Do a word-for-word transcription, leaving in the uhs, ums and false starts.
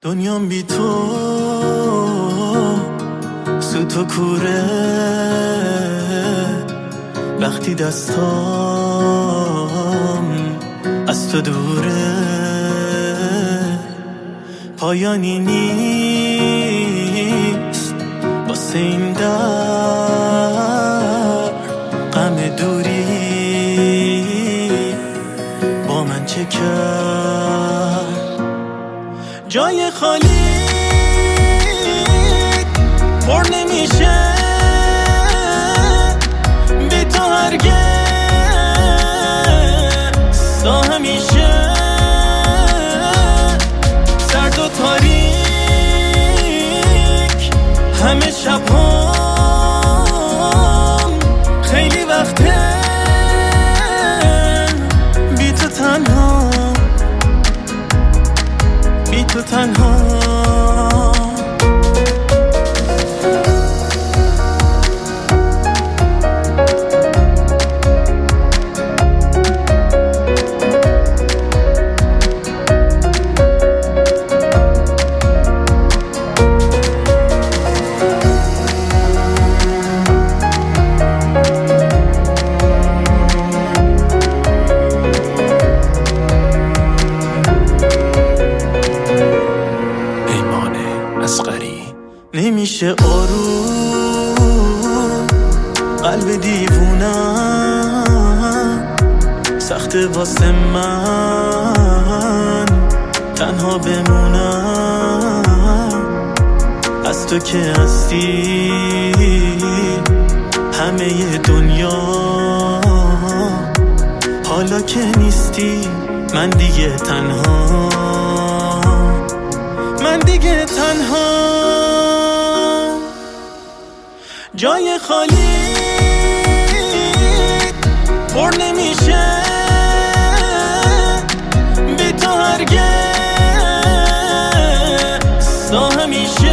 دنیام بی تو سوت و کوره، وقتی دستام از تو دوره، پایانی نیست واسه این در، غم دوری با من چه کرد؟ جای خالی پر نمیشه بی تو هرگز، تا همیشه سرد و تاریک همه شب هم، خیلی وقته بی تو تنها، بی تو تنها. نمیشه آروم قلب دیوونم، سخته واسه من تنها بمونم، از تو که هستی همه دنیا، حالا که نیستی من دیگه تنها، من دیگه تنها. جای خالی پر نمیشه بی تو هرگز، تا همیشه